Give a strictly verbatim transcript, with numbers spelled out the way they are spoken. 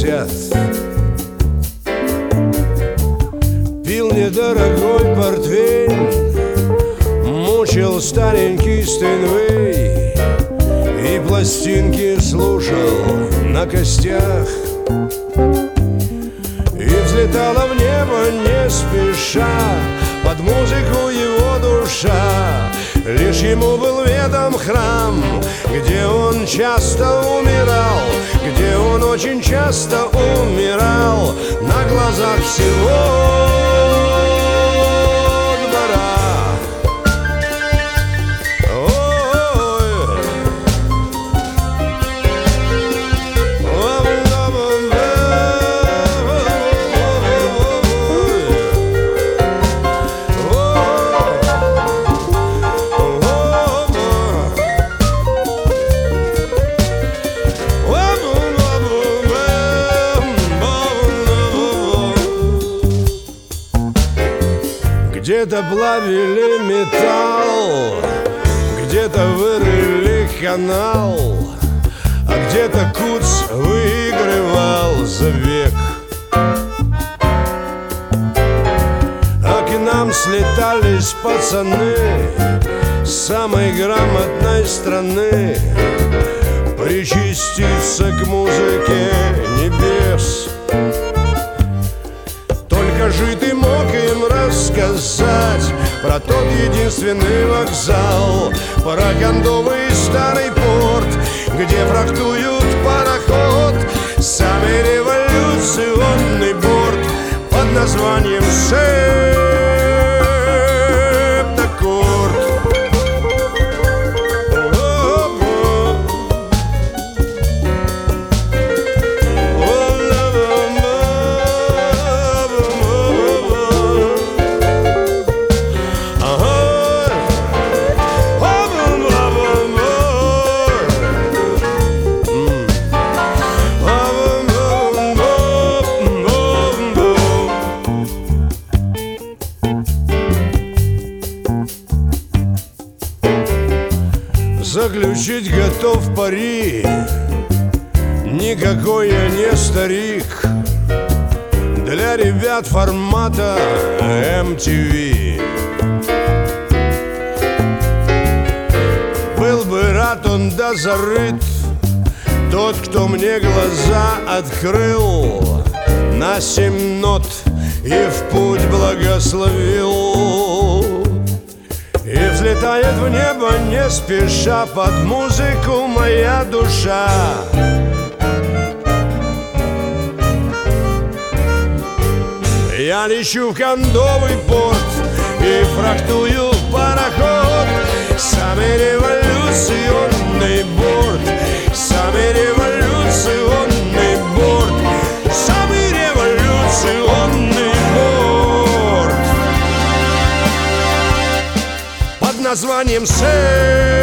пятьдесят. Пил недорогой портвейн, мучил старенький Стейнвей и пластинки слушал на костях. И взлетала в небо не спеша под музыку его душа. Лишь ему был ведом храм, где он часто умирал, где он очень часто умирал на глазах всего двора. Где-то плавили металл, где-то вырыли канал, а где-то Куц выигрывал за век. А к нам слетались пацаны самой грамотной страны причаститься к музыке небес. Только же ты мог им рассказать про тот единственный вокзал, про кондовый старый порт, где фрахтуют пароход, самый революционный борт под названием Септакорд. Заключить готов пари, никакой я не старик для ребят формата эм ти ви. Был бы рад он да зарыт тот, кто мне глаза открыл на семь нот и в путь благословил. И взлетает в небо не спеша под музыку моя душа. Я лечу в кондовый порт и фрахтую пароход, самый революционный борт, самый революционный борт, самый революционный борт под названием Септакорд.